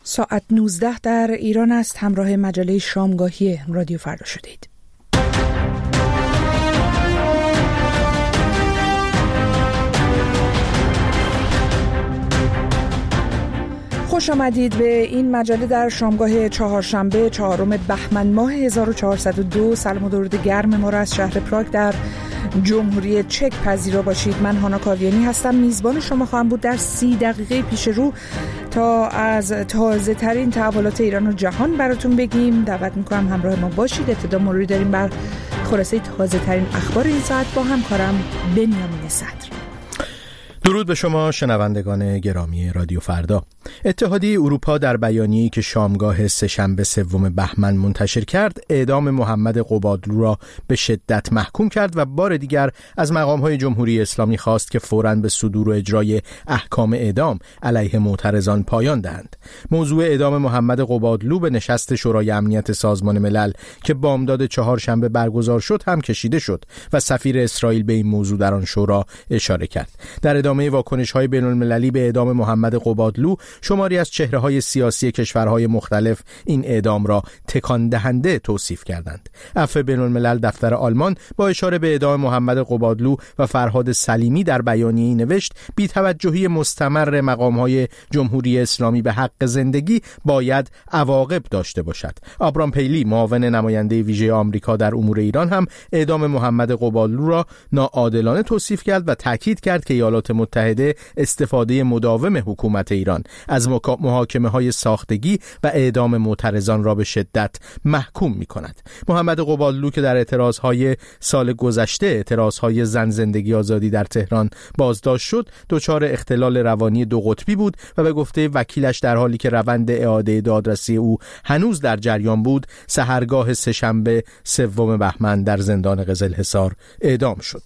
ساعت 19 در ایران است. همراه مجله شامگاهی رادیو فردا شدید. خوش آمدید به این مجله در شامگاه چهارشنبه 4 بهمن ماه 1402. سلام و درود گرم ما را از شهر پراگ در جمهوری چک پذیرا باشید. من هانا کاویانی هستم، میزبان شما خواهم بود در 30 دقیقه پیش رو تا از تازه ترین تحولات ایران و جهان براتون بگیم. دعوت میکنم همراه ما باشید. ابتدا مروری داریم بر خلاصه تازه ترین اخبار این ساعت با همکارم بنیامین صدر. درود به شما شنوندگان گرامی رادیو فردا. اتحادیه اروپا در بیانیه‌ای که شامگاه سه‌شنبه 3 بهمن منتشر کرد، اعدام محمد قبادلو را به شدت محکوم کرد و بار دیگر از مقام‌های جمهوری اسلامی خواست که فوراً به صدور و اجرای احکام اعدام علیه معترضان پایان دهند. موضوع اعدام محمد قبادلو به نشست شورای امنیت سازمان ملل که بامداد چهارشنبه برگزار شد هم کشیده شد و سفیر اسرائیل به این موضوع در آن شورا اشاره کرد. در ادامه واکنش‌های بین‌المللی به اعدام محمد قبادلو، شماری از چهره‌های سیاسی کشورهای مختلف این اعدام را تکان دهنده توصیف کردند. عفو بین‌الملل دفتر آلمان با اشاره به اعدام محمد قبادلو و فرهاد سلیمی در بیانیه‌ای نوشت: بی‌توجهی مستمر مقام‌های جمهوری اسلامی به حق زندگی باید عواقب داشته باشد. آبرام پیلی، معاون نماینده ویژه آمریکا در امور ایران، هم اعدام محمد قبادلو را ناعادلانه توصیف کرد و تاکید کرد که ایالات متحده استفاده مداوم حکومت ایران از محاکمه‌های ساختگی و اعدام معترضان را به شدت محکوم می‌کند. محمد قبادلو که در اعتراضهای سال گذشته، اعتراضهای زن زندگی آزادی در تهران، بازداشت شد، دچار اختلال روانی دو قطبی بود و به گفته وکیلش در حالی که روند اعاده دادرسی او هنوز در جریان بود، سحرگاه سه‌شنبه 3 بهمن در زندان قزلحصار اعدام شد.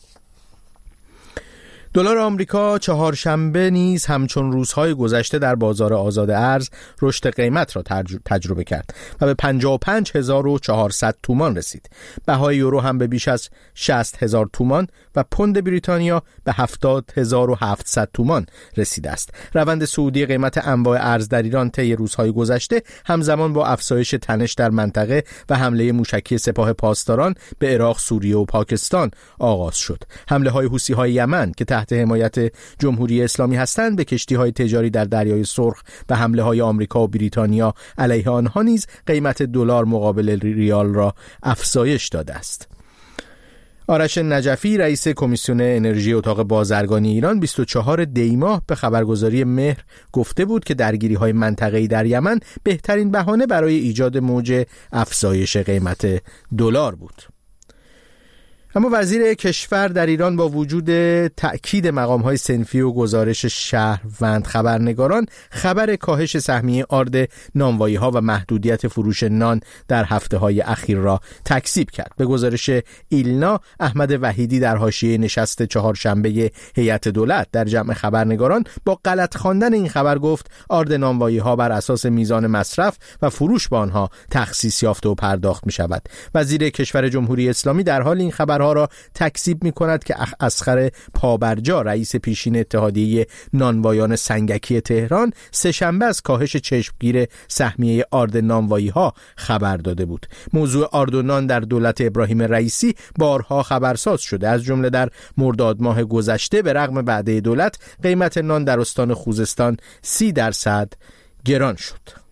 دلار آمریکا چهارشنبه نیز همچون روزهای گذشته در بازار آزاد ارز رشد قیمت را تجربه کرد و به 55,400 تومان رسید. بهای یورو هم به بیش از 60,000 تومان و پوند بریتانیا به 70,700 تومان رسیده است. روند صعودی قیمت انواع ارز در ایران طی روزهای گذشته همزمان با افزایش تنش در منطقه و حمله موشکی سپاه پاسداران به عراق، سوریه و پاکستان آغاز شد. حمله‌های حوثی‌های یمن که تحت حمایت جمهوری اسلامی هستند به کشتی‌های تجاری در دریای سرخ و حمله‌های آمریکا و بریتانیا علیه آنها نیز قیمت دلار مقابل ریال را افزایش داده است. آرش نجفی، رئیس کمیسیون انرژی اتاق بازرگانی ایران، 24 دی ماه به خبرگزاری مهر گفته بود که درگیری‌های منطقه‌ای در یمن بهترین بهانه برای ایجاد موج افزایش قیمت دلار بود. اما وزیر کشور در ایران با وجود تأکید مقام‌های صنفی و گزارش شهروند خبرنگاران، خبر کاهش سهمیه آرد نانوایی‌ها و محدودیت فروش نان در هفته‌های اخیر را تکذیب کرد. به گزارش ایلنا، احمد وحیدی در حاشیه نشست چهارشنبه هیئت دولت در جمع خبرنگاران با غلط خواندن این خبر گفت آرد نانوایی‌ها بر اساس میزان مصرف و فروش با آنها تخصیص یافته و پرداخت می‌شود. وزیر کشور جمهوری اسلامی در حال این خبر ها را تکذیب می کند که اصغر پابرجا، رئیس پیشین اتحادیه نانوایان سنگکی تهران، سه‌شنبه از کاهش چشمگیر سهمیه آرد نانوایی ها خبر داده بود. موضوع آرد و نان در دولت ابراهیم رئیسی بارها خبرساز شده. از جمله در مرداد ماه گذشته به رغم وعده دولت، قیمت نان در استان خوزستان 30% گران شد.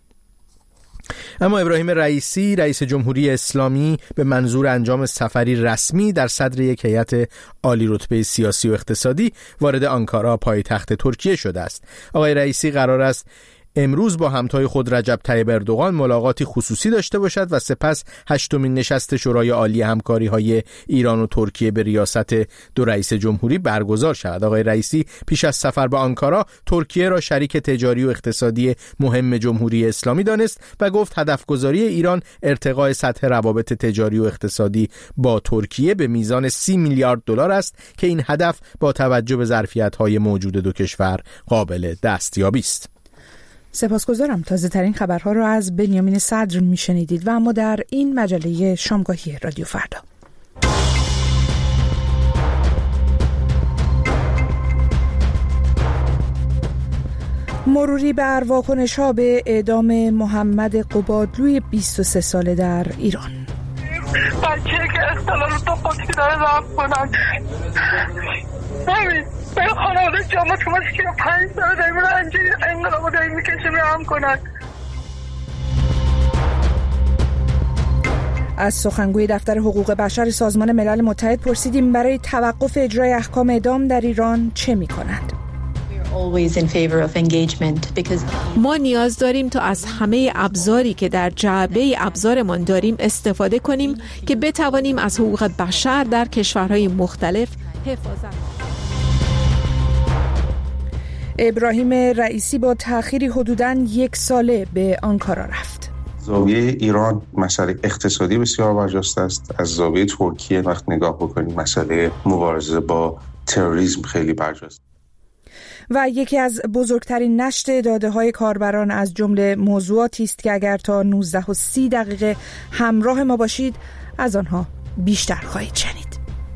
اما ابراهیم رئیسی، رئیس جمهوری اسلامی، به منظور انجام سفری رسمی در صدر یک هیئت عالی رتبه سیاسی و اقتصادی وارد آنکارا، پایتخت ترکیه شده است. آقای رئیسی قرار است امروز با همتای خود رجب طیب اردوغان ملاقاتی خصوصی داشته باشد و سپس 8مین نشست شورای عالی همکاری‌های ایران و ترکیه به ریاست دو رئیس جمهوری برگزار شود. آقای رئیسی پیش از سفر به آنکارا، ترکیه را شریک تجاری و اقتصادی مهم جمهوری اسلامی دانست و گفت هدفگذاری ایران ارتقاء سطح روابط تجاری و اقتصادی با ترکیه به میزان 30 میلیارد دلار است که این هدف با توجه به ظرفیت‌های موجود دو کشور قابل دستیابی است. سپاسگزارم. تازه ترین خبرها را از بنیامین صدر میشنیدید و اما در این مجله شامگاهی رادیو فردا. مروری بر واکنش‌ها به اعدام محمد قبادلوی 23 ساله در ایران. بچه که اختلال دو قطبی داره رفت کنن همین به خانواده جامعه که ما 5 ساله داریم رو انقلاب داریم میکشیم رحم کنن. از سخنگوی دفتر حقوق بشر سازمان ملل متحد پرسیدیم برای توقف اجرای احکام اعدام در ایران چه می‌کنند. ما نیاز داریم تا از همه ابزاری که در جعبه ابزارمان داریم استفاده کنیم که بتوانیم از حقوق بشر در کشورهای مختلف حفاظت کنیم. ابراهیم رئیسی با تأخیری حدوداً 1 ساله به آنکارا رفت. زاویه ایران مسئله اقتصادی بسیار برجسته است. از زاویه ترکیه وقت نگاه بکنیم مسئله مبارزه با تروریسم خیلی برجسته. و یکی از بزرگترین نشت داده‌های کاربران از جمله موضوعاتی است که اگر تا 19:30 همراه ما باشید از آنها بیشتر خواهید شنید.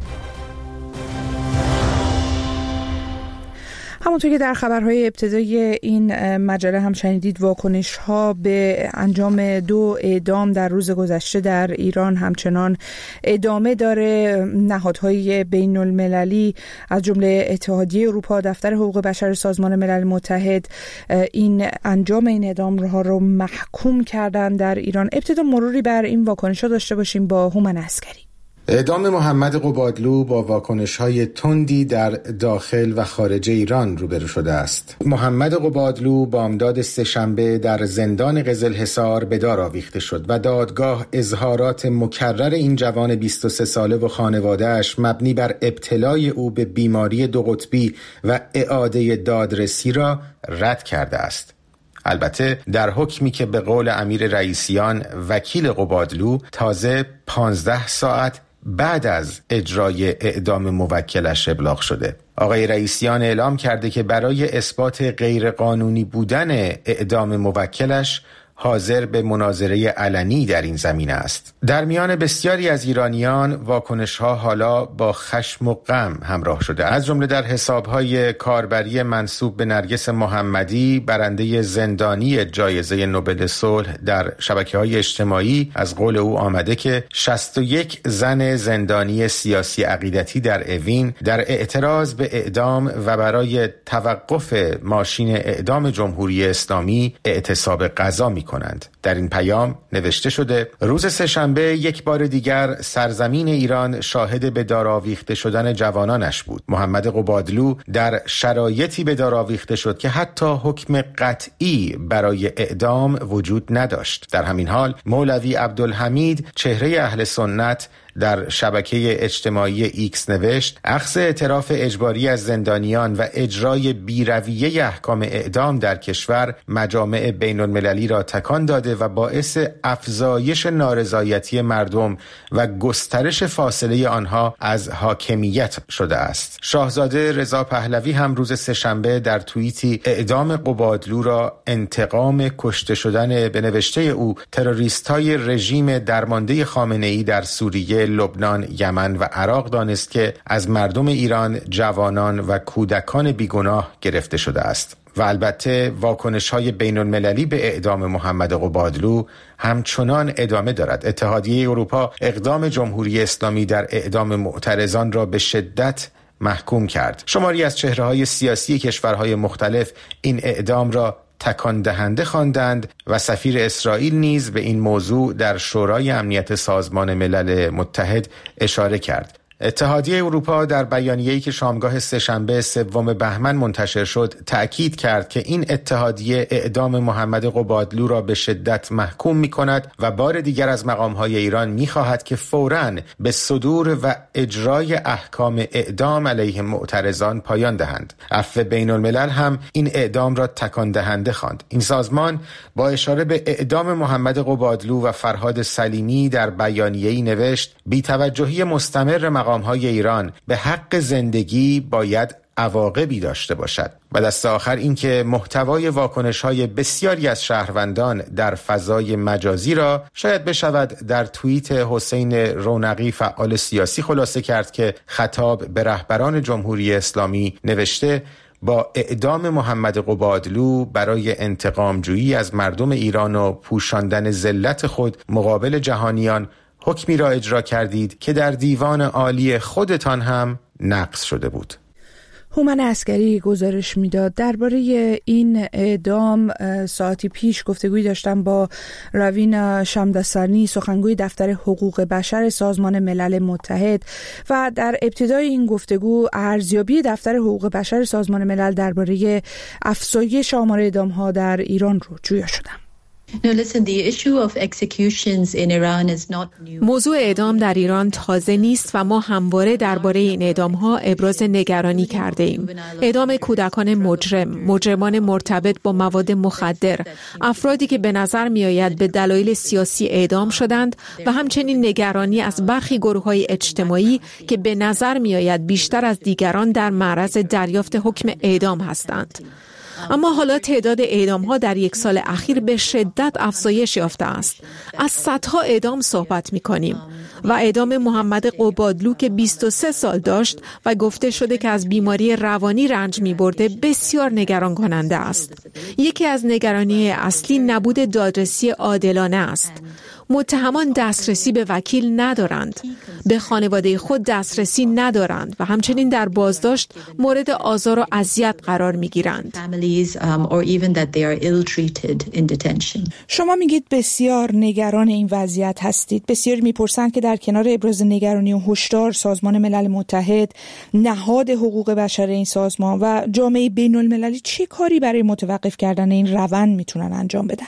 همونطور که در خبرهای ابتدایی این مجله هم شنیدید، واکنش‌ها به انجام 2 اعدام در روز گذشته در ایران همچنان ادامه داره. نهادهای بین المللی از جمله اتحادیه اروپا، دفتر حقوق بشر سازمان ملل متحد این انجام این اعدام‌ها رو محکوم کردن در ایران. ابتدا مروری بر این واکنش‌ها داشته باشیم با هومن عسکری. اعدام محمد قبادلو با واکنش‌های تندی در داخل و خارج ایران روبرو شده است. محمد قبادلو بامداد سه‌شنبه در زندان قزلحصار به دار آویخته شد و دادگاه اظهارات مکرر این جوان 23 ساله و خانواده‌اش مبنی بر ابتلای او به بیماری 2 قطبی و اعاده دادرسی را رد کرده است. البته در حکمی که به قول امیر رئیسیان وکیل قبادلو تازه 15 ساعت بعد از اجرای اعدام موکلش ابلاغ شده. آقای رئیسیان اعلام کرده که برای اثبات غیرقانونی بودن اعدام موکلش حاضر به مناظره علنی در این زمینه است. در میان بسیاری از ایرانیان واکنش‌ها حالا با خشم و غم همراه شده، از جمله در حساب‌های کاربری منسوب به نرگس محمدی، برنده زندانی جایزه نوبل صلح، در شبکه‌های اجتماعی از قول او آمده که 61 زن زندانی سیاسی عقیدتی در اوین در اعتراض به اعدام و برای توقف ماشین اعدام جمهوری اسلامی اعتصاب غذا کنند. در این پیام نوشته شده روز سه‌شنبه یک بار دیگر سرزمین ایران شاهد به دار آویخته شدن جوانانش بود. محمد قبادلو در شرایطی به دار آویخته شد که حتی حکم قطعی برای اعدام وجود نداشت. در همین حال مولوی عبدالحمید چهره اهل سنت در شبکه اجتماعی ایکس نوشت اخذ اعتراف اجباری از زندانیان و اجرای بی‌رویه احکام اعدام در کشور مجامع بین المللی را تکان داده و باعث افزایش نارضایتی مردم و گسترش فاصله آنها از حاکمیت شده است. شاهزاده رضا پهلوی هم روز سه‌شنبه در توییتی اعدام قبادلو را انتقام کشته شدن به نوشته او تروریست‌های رژیم درمانده خامنه‌ای در سوریه، لبنان، یمن و عراق دانست که از مردم ایران، جوانان و کودکان بیگناه گرفته شده است. و البته واکنش‌های بین المللی به اعدام محمد قبادلو همچنان ادامه دارد. اتحادیه اروپا اقدام جمهوری اسلامی در اعدام معترضان را به شدت محکوم کرد. شماری از چهره‌های سیاسی کشورهای مختلف این اعدام را تکان دهنده خواندند و سفیر اسرائیل نیز به این موضوع در شورای امنیت سازمان ملل متحد اشاره کرد. اتحادیه اروپا در بیانیه‌ای که شامگاه سه‌شنبه 3 بهمن منتشر شد تأکید کرد که این اتحادیه اعدام محمد قبادلو را به شدت محکوم می‌کند و بار دیگر از مقام‌های ایران می‌خواهد که فوراً به صدور و اجرای احکام اعدام علیه معترضان پایان دهند. عفو بین الملل هم این اعدام را تکان دهنده خواند. این سازمان با اشاره به اعدام محمد قبادلو و فرهاد سلیمی در بیانیه‌ای نوشت بی‌توجهی مستمر مقام‌های ایران به حق زندگی باید عواقبی داشته باشد. و دست آخر این که محتوای واکنش‌های بسیاری از شهروندان در فضای مجازی را شاید بشود در توییت حسین رونقی فعال سیاسی خلاصه کرد که خطاب به رهبران جمهوری اسلامی نوشته با اعدام محمد قبادلو برای انتقامجویی از مردم ایران و پوشاندن ذلت خود مقابل جهانیان حکمی را اجرا کردید که در دیوان عالی خودتان هم نقض شده بود. هومن عسکری گزارش میداد. درباره این اعدام ساعتی پیش گفتگویی داشتم با روین شمداسانی، سخنگوی دفتر حقوق بشر سازمان ملل متحد، و در ابتدای این گفتگو ارزیابی دفتر حقوق بشر سازمان ملل درباره افزایش آمار اعدام‌ها در ایران رو جویا شدم. موضوع اعدام در ایران تازه نیست و ما همواره درباره این اعدام‌ها ابراز نگرانی کرده ایم. اعدام کودکان مجرمان مرتبط با مواد مخدر، افرادی که به نظر می‌آید به دلایل سیاسی اعدام شدند و همچنین نگرانی از برخی گروه‌های اجتماعی که به نظر می‌آید بیشتر از دیگران در معرض دریافت حکم اعدام هستند. اما حالا تعداد اعدام‌ها در یک سال اخیر به شدت افزایش یافته است. از صدها اعدام صحبت می‌کنیم و اعدام محمد قبادلو که 23 سال داشت و گفته شده که از بیماری روانی رنج می‌برده بسیار نگران کننده است. یکی از نگرانی اصلی نبود دادرسی عادلانه است. متهمان دسترسی به وکیل ندارند، به خانواده خود دسترسی ندارند و همچنین در بازداشت مورد آزار و اذیت قرار می‌گیرند. شما میگید بسیار نگران این وضعیت هستید. بسیاری میپرسند که در کنار ابراز نگرانی و هشدار سازمان ملل متحد، نهاد حقوق بشر این سازمان و جامعه بین المللی چه کاری برای متوقف کردن این روند میتونن انجام بدن؟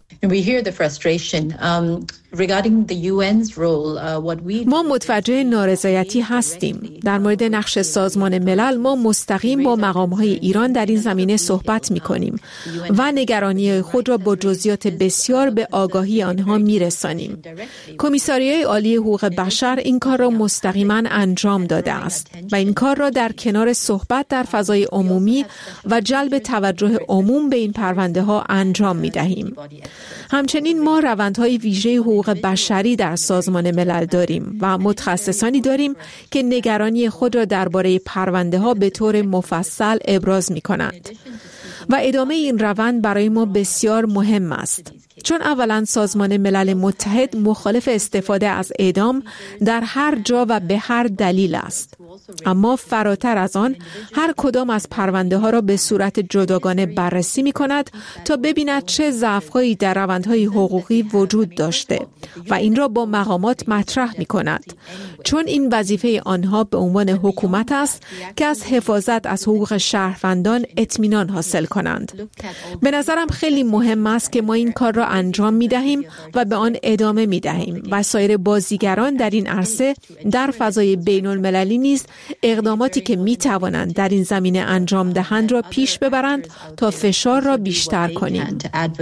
ما متوجه نارضایتی هستیم. در مورد نقش سازمان ملل ما مستقیم با مقام‌های ایران در این زمینه صحبت می‌کنیم و نگرانی خود را با جزئیات بسیار به آگاهی آنها می‌رسانیم. کمیساریای عالی حقوق بشر این کار را مستقیما انجام داده است و این کار را در کنار صحبت در فضای عمومی و جلب توجه عموم به این پرونده‌ها انجام می‌دهیم. همچنین ما روندهای ویژه حقوق بشری در سازمان ملل داریم و متخصصانی داریم که نگرانی خود را درباره پرونده‌ها به طور مفصل ابراز می‌کنند. و ادامه این روند برای ما بسیار مهم است. چون اولا سازمان ملل متحد مخالف استفاده از اعدام در هر جا و به هر دلیل است. اما فراتر از آن هر کدام از پرونده ها را به صورت جداگانه بررسی می کند تا ببیند چه ضعف‌هایی در روندهای حقوقی وجود داشته و این را با مقامات مطرح می کند. چون این وظیفه آنها به عنوان حکومت است که از حفاظت از حقوق شهروندان اطمینان حاصل کنند. به نظرم خیلی مهم است که ما این کار را انجام می دهیم و به آن ادامه می دهیم و سایر بازیگران در این عرصه در فضای بین المللی نیز اقداماتی که می توانند در این زمینه انجام دهند را پیش ببرند تا فشار را بیشتر کنیم.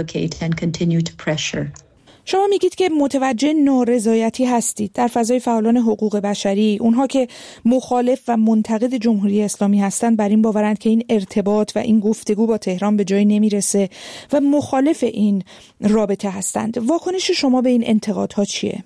شما میگید که متوجه نارضایتی هستید در فضای فعالان حقوق بشری، اونها که مخالف و منتقد جمهوری اسلامی هستند بر این باورند که این ارتباط و این گفتگو با تهران به جایی نمیرسه و مخالف این رابطه هستند. واکنش شما به این انتقادها چیه؟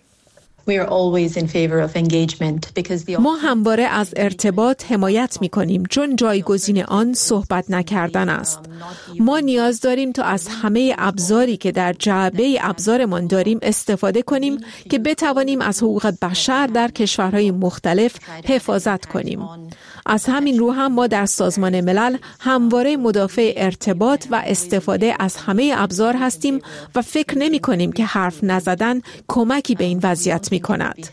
ما همواره از ارتباط حمایت می‌کنیم چون جایگزین آن صحبت نکردن است. ما نیاز داریم تا از همه ابزاری که در جعبه ابزارمان داریم استفاده کنیم که بتوانیم از حقوق بشر در کشورهای مختلف حفاظت کنیم. از همین رو هم ما در سازمان ملل همواره مدافع ارتباط و استفاده از همه ابزار هستیم و فکر نمی کنیم که حرف نزدن کمکی به این وضعیت می کند.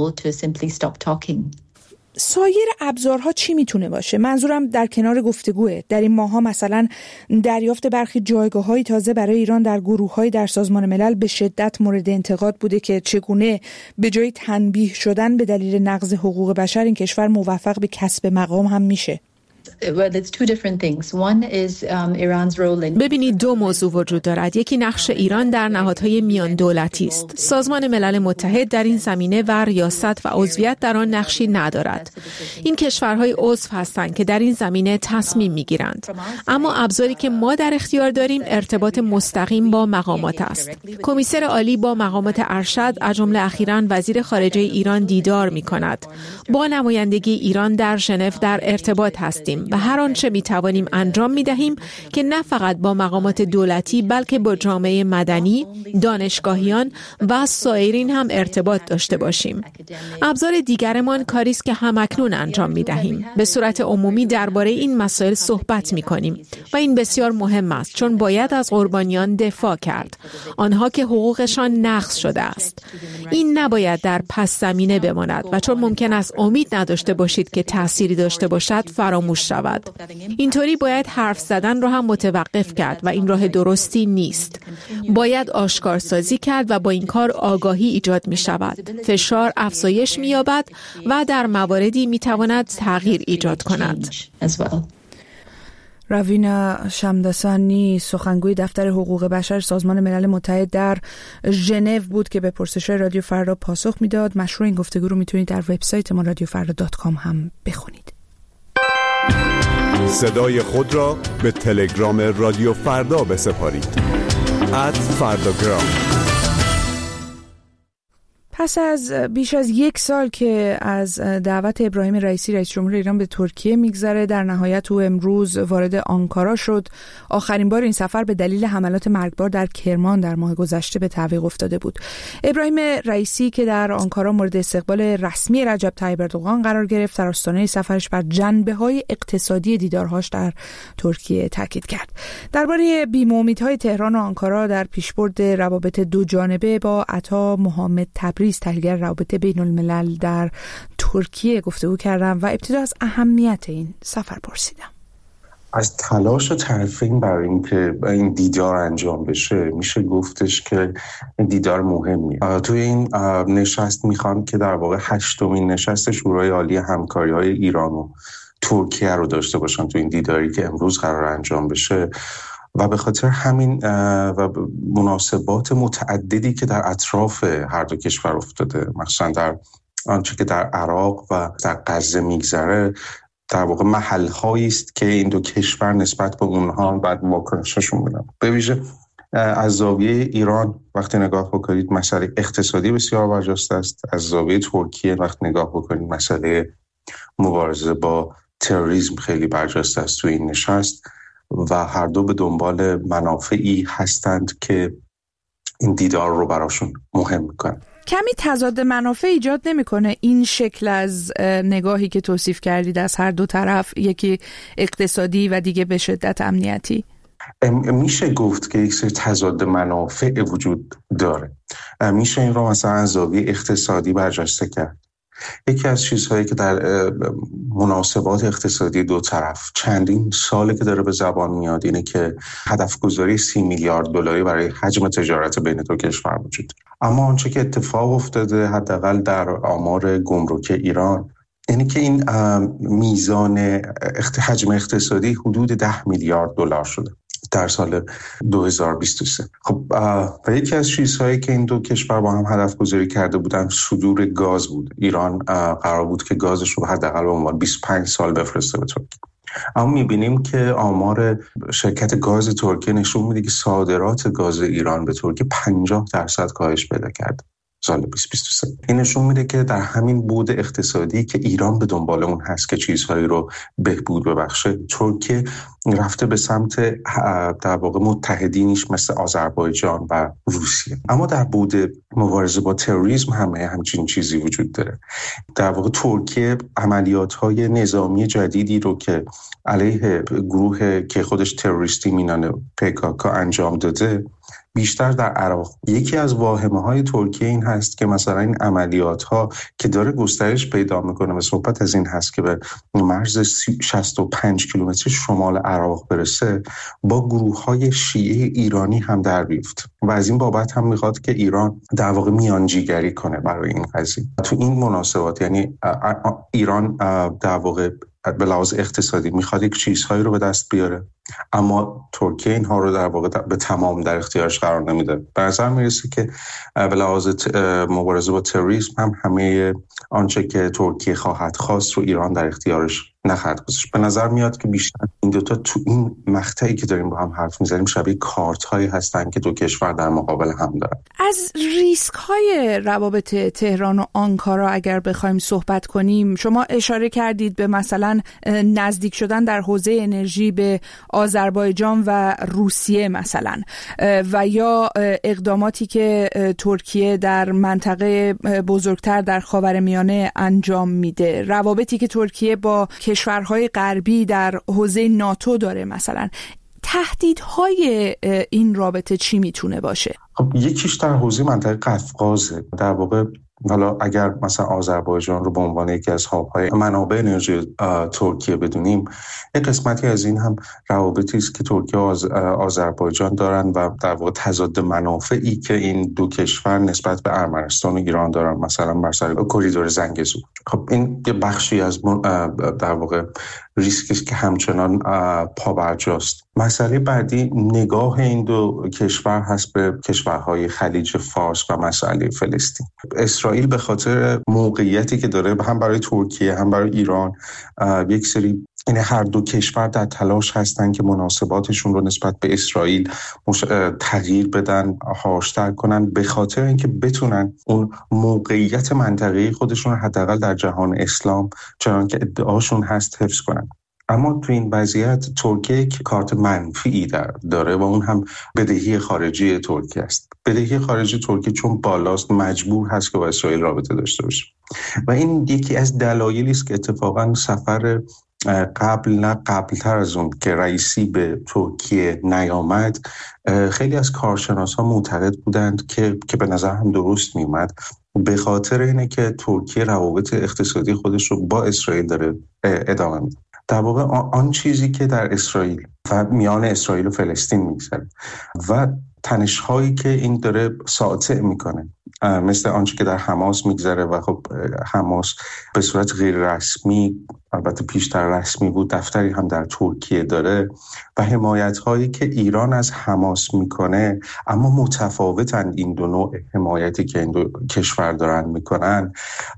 سایر ابزارها چی میتونه باشه؟ منظورم در کنار گفتگوه. در این ماها مثلا دریافت برخی جایگاه‌های تازه برای ایران در گروه‌های در سازمان ملل به شدت مورد انتقاد بوده که چگونه به جای تنبیه شدن به دلیل نقض حقوق بشر این کشور موفق به کسب مقام هم میشه. ببینید دو موضوع وجود دارد. یکی نقش ایران در نهادهای میان دولتی است. سازمان ملل متحد در این زمینه و ریاست و عضویت در آن نقشی ندارد. این کشورهای عضو هستند که در این زمینه تصمیم میگیرند. اما ابزاری که ما در اختیار داریم ارتباط مستقیم با مقامات است. کمیسر عالی با مقامات ارشد از جمله اخیراً وزیر خارجه ایران دیدار میکند. با نمایندگی ایران در ژنو در ارتباط هستیم و هر آنچه میتوانیم انجام میدهیم که نه فقط با مقامات دولتی بلکه با جامعه مدنی، دانشگاهیان و سایرین هم ارتباط داشته باشیم. ابزار دیگرمان کاری است که همکنون انجام میدهیم. به صورت عمومی درباره این مسائل صحبت میکنیم و این بسیار مهم است چون باید از قربانیان دفاع کرد. آنها که حقوقشان نقض شده است. این نباید در پس زمینه بماند و چون ممکن است امید نداشته باشید که تأثیری داشته باشد فراموش شود. اینطوری باید حرف زدن را هم متوقف کرد و این راه درستی نیست. باید آشکارسازی کرد و با این کار آگاهی ایجاد می شود. فشار افزایش می یابد و در مواردی می تواند تغییر ایجاد کند. راوینا شمداسانی سخنگوی دفتر حقوق بشر سازمان ملل متحد در ژنو بود که به پرسش‌های رادیو فردا پاسخ میداد. مشروع این گفتگو رو میتونید در وبسایت ما radiofrda.com هم بخونید. صدای خود را به تلگرام رادیو فردا بسپارید. @فرdagram. پس از بیش از 1 سال که از دعوت ابراهیم رئیسی رئیس جمهور ایران به ترکیه میگذره، در نهایت او امروز وارد آنکارا شد. آخرین بار این سفر به دلیل حملات مرگبار در کرمان در ماه گذشته به تعویق افتاده بود. ابراهیم رئیسی که در آنکارا مورد استقبال رسمی رجب طیب اردوغان قرار گرفت، در آستانه سفرش بر جنبه‌های اقتصادی دیدارهاش در ترکیه تاکید کرد. درباره بی‌امیدی‌های تهران و آنکارا در پیشبرد روابط دو جانبه با عطا محمد تبریز تحلیلگر روابط بین الملل در ترکیه گفتگو کردم و ابتدا از اهمیت این سفر پرسیدم. از تلاش طرفین برای اینکه این دیدار انجام بشه میشه گفتش که این دیدار مهمیه. توی این نشست میخوام که در واقع 8مین نشست شورای عالی همکاری‌های ایران و ترکیه رو داشته باشن تو این دیداری که امروز قرار انجام بشه و به خاطر همین و مناسبات متعددی که در اطراف هر دو کشور افتاده، مثلا در آنچه که در عراق و در غزه میگذره، در واقع محل‌هایی است که این دو کشور نسبت به اونها بعد واکنششون بدن. به ویژه از زاویه ایران وقتی نگاه بکنید مسئله اقتصادی بسیار برجسته است. از زاویه ترکیه وقتی نگاه بکنید مسئله مبارزه با تروریسم خیلی برجسته است تو این نشست و هر دو به دنبال منافعی هستند که این دیدار رو براشون مهم میکنه. کمی تضاد منافع ایجاد نمیکنه این شکل از نگاهی که توصیف کردید از هر دو طرف، یکی اقتصادی و دیگه به شدت امنیتی؟ میشه گفت که یک سری تضاد منافع وجود داره. میشه این رو مثلا از زاویه اقتصادی برجسته کرد. یکی از چیزهایی که در مناسبات اقتصادی دو طرف چندین ساله که داره به زبان میاد اینه که هدف گذاری 30 میلیارد دلاری برای حجم تجارت بین دو کشور وجود. اما آنچه که اتفاق افتاده حداقل در آمار گمرک ایران اینه که این میزان حجم اقتصادی حدود 10 میلیارد دلار شده در سال 2023. خب و یکی از چیزهایی که این دو کشور با هم هدف گذاری کرده بودن صدور گاز بود. ایران قرار بود که گازش رو حداقل به عنوان 25 سال بفرسته به ترکیه. اما می‌بینیم که آمار شرکت گاز ترکیه نشون میده که صادرات گاز ایران به ترکیه 50% کاهش پیدا کرده سال 2023. این نشون میده که در همین بعد اقتصادی که ایران به دنبال اون هست که چیزهایی رو بهبود ببخشه، ترکیه رفته به سمت در واقع متحدینش مثل آذربایجان و روسیه. اما در بعد مبارزه با تروریسم همچین چیزی وجود داره. در واقع ترکیه عملیات‌های نظامی جدیدی رو که علیه گروه که خودش تروریستی مینامه PKK انجام داده بیشتر در عراق. یکی از واهمه‌های ترکیه این هست که مثلا این عملیات‌ها که داره گسترش پیدا میکنه و صحبت از این هست که به مرز 65 کیلومتری شمال عراق برسه، با گروه‌های شیعه ایرانی هم در بیفته و از این بابت هم میخواد که ایران در واقع میانجیگری کنه برای این قضیه. تو این مناسبات یعنی ایران در واقع به لحاظ اقتصادی میخواد یک چیزهایی رو به دست بیاره، اما ترکیه اینها رو در واقع به تمام در اختیارش قرار نمیده. به نظر میرسه که به لحاظ مبارزه با تروریسم هم همه آنچه که ترکیه خواهد خواست رو ایران در اختیارش نخواهد گذاشت. به نظر میاد که بیشتر این دوتا تو این مقطعی که داریم با هم حرف میزنیم شبیه کارت هایی هستن که دو کشور در مقابل هم دارن. از ریسک های روابط تهران و آنکارا اگر بخوایم صحبت کنیم، شما اشاره کردید به مثلا نزدیک شدن در حوزه انرژی به آذربایجان و روسیه مثلا، و یا اقداماتی که ترکیه در منطقه بزرگتر در خاورمیانه انجام میده، روابطی که ترکیه با کشورهای غربی در حوزه ناتو داره مثلا. تهدیدهای این رابطه چی میتونه باشه؟ خب یکیش در حوزه منطقه قفقازه. در واقع حالا اگر مثلا آذربایجان رو به عنوان یکی از هاب‌های منابع انرژی ترکیه بدونیم، یک قسمتی از این هم روابطی است که ترکیه و آذربایجان دارن و در واقع تضاد منافعی که این دو کشور نسبت به ارمنستان و ایران دارن، مثلا بر سر کریدور زنگزور. خب این یه بخشی از در واقع ریسکی است که همچنان پابرجاست. مسئله بعدی نگاه این دو کشور هست به کشورهای خلیج فارس و مسئله فلسطین. اسرائیل به خاطر موقعیتی که داره هم برای ترکیه هم برای ایران، یک سری این هر دو کشور در تلاش هستن که مناسباتشون رو نسبت به اسرائیل تغییر بدن، هاشتر کنن، به خاطر اینکه بتونن اون موقعیت منطقه‌ای خودشون رو حداقل در جهان اسلام چنان که ادعاشون هست حفظ کنن. اما تو این وضعیت ترکیه یک کارت منفی داره و اون هم بدهی خارجی ترکیه است. بدهی خارجی ترکیه چون بالاست مجبور هست که با اسرائیل رابطه داشته باشه و این یکی از دلایلی است که اتفاقا سفر قبلتر از اون که رئیسی به ترکیه نیامد، خیلی از کارشناسان معتقد بودند که به نظر هم درست میومد، به خاطر اینه که ترکیه روابط اقتصادی خودش رو با اسرائیل داره ادامه میده. در واقع آن چیزی که در اسرائیل و میان اسرائیل و فلسطین میگذره و تنش‌هایی که این داره ساطع میکنه، مثل آنچه که در حماس میگذره و خب حماس به صورت غیر رسمی، البته پیشتر رسمی بود، دفتری هم در ترکیه داره و حمایت‌هایی که ایران از حماس میکنه، اما متفاوتن این دو نوع حمایتی که این دو کشور دارن میکنن،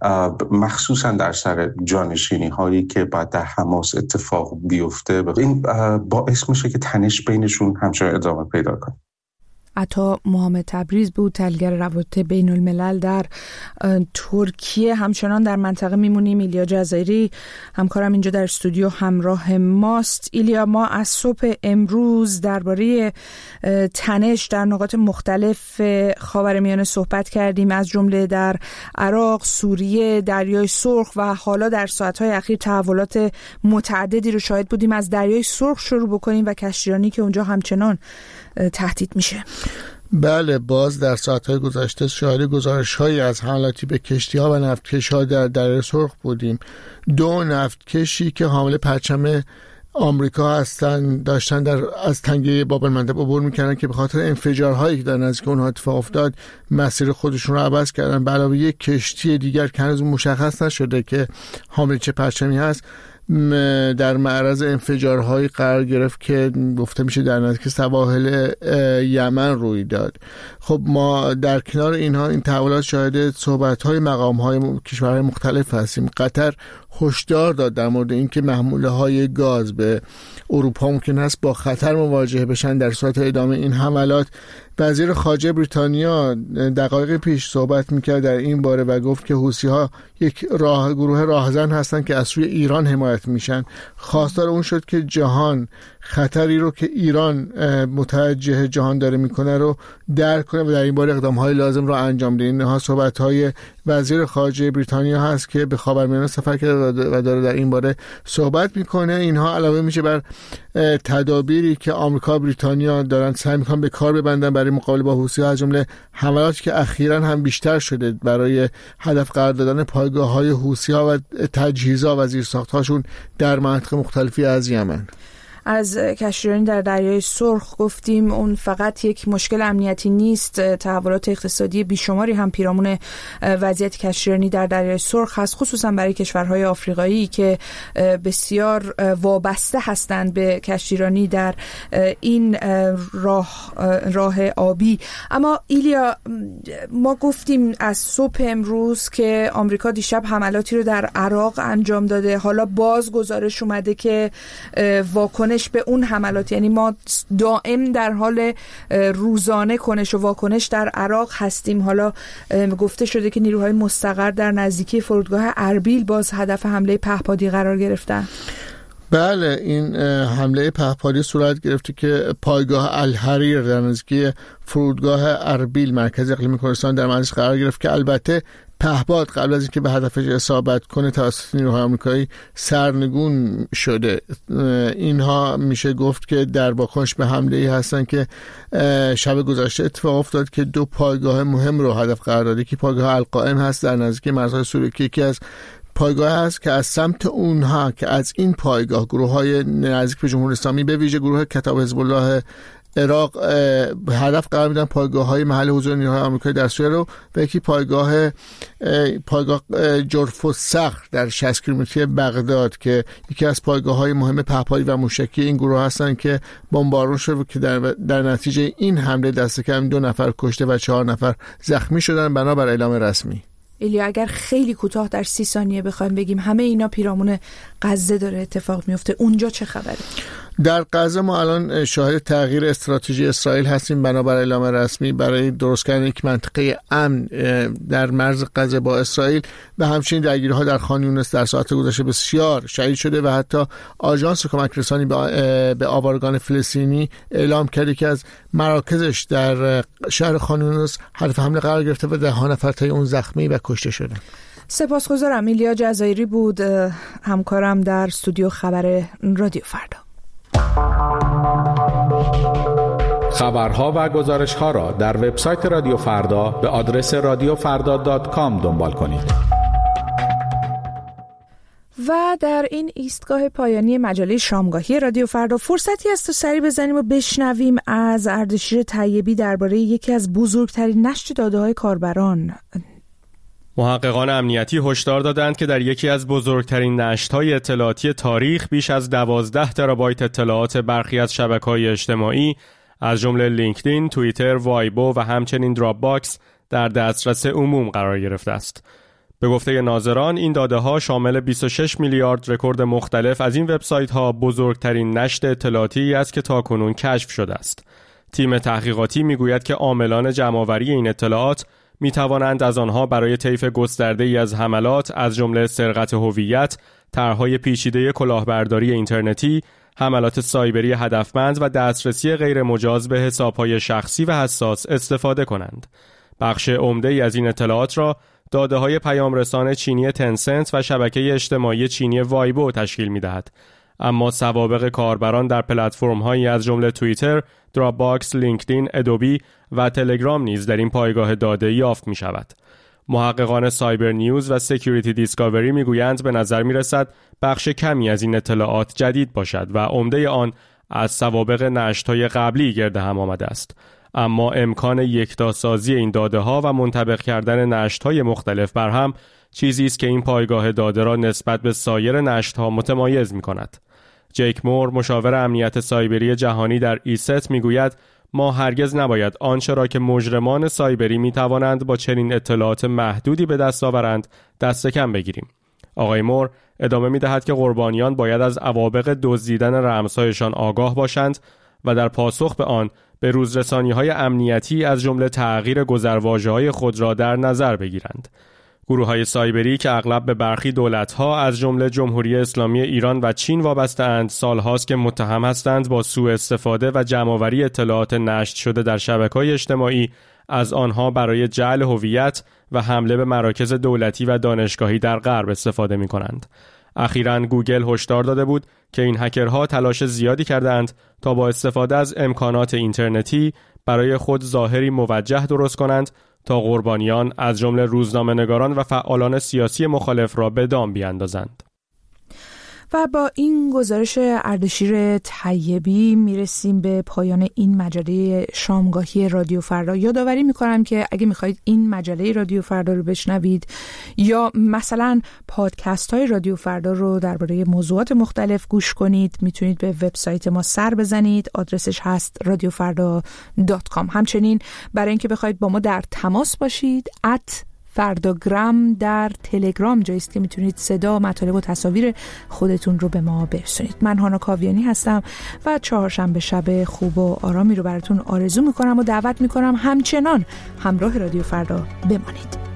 مخصوصا در سر جانشینی‌هایی که بعد در حماس اتفاق بیفته. این باعث میشه که تنش بینشون همچنان ادامه پیدا کنه. عطا محمد تبریز بود، تحلیلگر روابط بین الملل در ترکیه. همچنان در منطقه میمونیم. ایلیا جزایری همکارم اینجا در استودیو همراه ماست. ایلیا، ما از صبح امروز درباره تنش در نقاط مختلف خاورمیانه صحبت کردیم، از جمله در عراق، سوریه، دریای سرخ و حالا در ساعت‌های اخیر تحولات متعددی رو شاهد بودیم. از دریای سرخ شروع بکنیم و کشتیرانی که اونجا همچنان تهدید میشه. بله، باز در ساعت‌های گذشته شاهد گزارش‌هایی از حملاتی به کشتی‌ها و نفتکش‌ها در دریای سرخ بودیم. 2 نفتکشی که حامل پرچم آمریکا هستن داشتن از تنگه باب المندب عبور می‌کردن که به خاطر انفجارهایی که در نزدیک اونها اتفاق افتاد مسیر خودشون رو عوض کردن. به علاوه یک کشتی دیگر که هنوز مشخص نشده که حامل چه پرچمی هست در معرض انفجارهایی قرار گرفت که گفته میشه در نزدیک سواحل یمن روی داد. خب ما در کنار اینها این تحولات شاهد صحبت‌های مقام‌های کشورهای مختلف هستیم. قطر هشدار داد در مورد اینکه محموله‌های گاز به اروپا ممکن است با خطر مواجه بشن در صورت ادامه این حملات. وزیر خارجه بریتانیا دقایق پیش صحبت میکرد در این باره و گفت که حوثی‌ها یک گروه راهزن هستند که از سوی ایران حمایت میشن. خواستار اون شد که جهان خطری رو که ایران متوجه جهان داره میکنه رو درک کنه و در این باره اقدام‌های لازم رو انجام بده. اینها صحبت‌های وزیر خارجه بریتانیا هست که به خاورمیانه سفر کرده و داره در این باره صحبت میکنه. اینها علاوه میشه بر تدابیری که آمریکا و بریتانیا دارن سعی میکنن به کار ببندن برای مقابله با حوثی‌ها، از جمله حملاتی که اخیراً هم بیشتر شده برای هدف قرار دادن پایگاه‌های حوثی‌ها و تجهیزات و زیرساخت‌هاشون در مناطق مختلفی از یمن. از کشتیرانی در دریای سرخ گفتیم اون فقط یک مشکل امنیتی نیست، تحولات اقتصادی بیشماری هم پیرامون وضعیت کشتیرانی در دریای سرخ هست، خصوصا برای کشورهای آفریقایی که بسیار وابسته هستند به کشتیرانی در این راه آبی. اما ایلیا، ما گفتیم از صبح امروز که آمریکا دیشب حملاتی رو در عراق انجام داده، حالا باز گزارش اومده که واکنش به اون حملات، یعنی ما دائم در حال روزانه کنش و واکنش در عراق هستیم. حالا گفته شده که نیروهای مستقر در نزدیکی فرودگاه اربیل باز هدف حمله پهپادی قرار گرفتن. بله، این حمله پهپادی صورت گرفته که پایگاه الحریر در نزدیکی فرودگاه اربیل مرکز اقلیمی کردستان در منطقه قرار گرفت که البته پهپاد قبل از اینکه به هدفش اصابت کنه توسط نیروهای آمریکایی سرنگون شده. اینها میشه گفت که در واکنش به حمله‌ای هستن که شب گذشته اتفاق افتاد که دو پایگاه مهم رو هدف قرار داده که پایگاه القائم هست در نزدیکی مرزهای سوریه که یکی از پایگاه هست که از سمت اونها که از این پایگاه گروه‌های نزدیک به جمهوری اسلامی به ویژه گروه کتاب حزب الله عراق هدف قرار میدن پایگاه‌های محل حضور نیروهای آمریکایی در سوریه رو، و یکی پایگاه جرف الصخر در 60 کیلومتری بغداد که یکی از پایگاه‌های مهم پهپادی و موشکی این گروه هستن که بمبارون شد که در نتیجه این حمله دست کم 2 نفر کشته و 4 نفر زخمی شدن بنابر اعلام رسمی. ایلیا، اگر خیلی کوتاه در 30 ثانیه بخوایم بگیم همه اینا پیرامون غزه داره اتفاق میفته، اونجا چه خبره؟ در غزه ما الان شاهد تغییر استراتژی اسرائیل هستیم بنابر اعلام رسمی برای درست کردن یک منطقه امن در مرز غزه با اسرائیل، و همچنین درگیری‌ها در خان یونس در ساعات گذشته بسیار شدید شده و حتی آژانس کمک رسانی به آوارگان فلسطینی اعلام کرده که از مراکزش در شهر خان یونس هدف حمله قرار گرفته و 10 نفر تا اون زخمی و کشته شدن. سپاسگزارم. ایلیا جزایری بود همکارم در استودیو خبر رادیو فردا. خبرها و گزارش‌ها را در وبسایت رادیو فردا به آدرس radiofarda.com دنبال کنید. و در این ایستگاه پایانی مجله شامگاهی رادیو فردا فرصتی است تا سری بزنیم و بشنویم از اردشیر طیبی درباره یکی از بزرگترین نشت داده‌های کاربران. محققان امنیتی هشدار دادند که در یکی از بزرگترین نشت‌های اطلاعاتی تاریخ بیش از 12 ترابایت اطلاعات برخی از شبکه‌های اجتماعی از جمله لینکدین، توییتر، وایبو و همچنین دراپ باکس در دسترس عموم قرار گرفته است. به گفته ناظران این داده‌ها شامل 26 میلیارد رکورد مختلف از این وبسایت‌ها بزرگترین نشت اطلاعاتی است که تاکنون کشف شده است. تیم تحقیقاتی می‌گوید که عاملان جمع‌آوری این اطلاعات می‌توانند از آنها برای طیف گسترده‌ای از حملات از جمله سرقت هویت، طرح‌های پیچیده کلاهبرداری اینترنتی، حملات سایبری هدفمند و دسترسی غیر مجاز به حساب‌های شخصی و حساس استفاده کنند. بخش عمده‌ای از این اطلاعات را داده‌های پیامرسان چینی تنسنت و شبکه اجتماعی چینی وایبو تشکیل می‌دهد. اما سوابق کاربران در پلتفرم‌هایی از جمله توییتر، دراپ باکس، لینکدین، ادوبی و تلگرام نیز در این پایگاه داده یافت می‌شود. محققان سایبر نیوز و سکیوریتی دیسکاوری میگویند به نظر میرسد بخش کمی از این اطلاعات جدید باشد و عمده آن از سوابق نشت‌های قبلی گرد هم آمده است. اما امکان یکتاسازی این داده‌ها و منطبق کردن نشت‌های مختلف بر هم چیزی است که این پایگاه داده را نسبت به سایر نشت‌ها متمایز می‌کند. جیک مور، مشاور امنیت سایبری جهانی در ایست میگوید ما هرگز نباید آنچه را که مجرمان سایبری میتوانند با چنین اطلاعات محدودی به دست آورند دست کم بگیریم. آقای مور ادامه میدهد که قربانیان باید از عواقب دزدیدن رمزهایشان آگاه باشند و در پاسخ به آن به روزرسانی‌های امنیتی از جمله تغییر گذرواژه‌های خود را در نظر بگیرند. گروه‌های سایبری که اغلب به برخی دولت‌ها از جمله جمهوری اسلامی ایران و چین وابسته‌اند سال‌هاست که متهم هستند با سوء استفاده و جمع‌آوری اطلاعات نشت شده در شبکه‌های اجتماعی از آنها برای جعل هویت و حمله به مراکز دولتی و دانشگاهی در غرب استفاده می‌کنند. اخیراً گوگل هشدار داده بود که این هکرها تلاش زیادی کردند تا با استفاده از امکانات اینترنتی برای خود ظاهری موجه درست کنند تا قربانیان از جمله روزنامه‌نگاران و فعالان سیاسی مخالف را به دام بیاندازند. و با این گزارش اردشیر طیبی میرسیم به پایان این مجله شامگاهی رادیو فردا. یادآوری میکنم که اگه میخواید این مجله رادیو فردا رو بشنوید یا مثلا پادکست های رادیو فردا رو درباره موضوعات مختلف گوش کنید، میتونید به وبسایت ما سر بزنید. آدرسش هست radiofarda.com. همچنین برای اینکه بخواید با ما در تماس باشید فرداگرام در تلگرام جایی است که میتونید صدا، مطالب و تصاویر خودتون رو به ما برسونید. من هانا کاویانی هستم و چهارشنبه شب خوب و آرامی رو براتون آرزو میکنم و دعوت میکنم همچنان همراه رادیو فردا بمانید.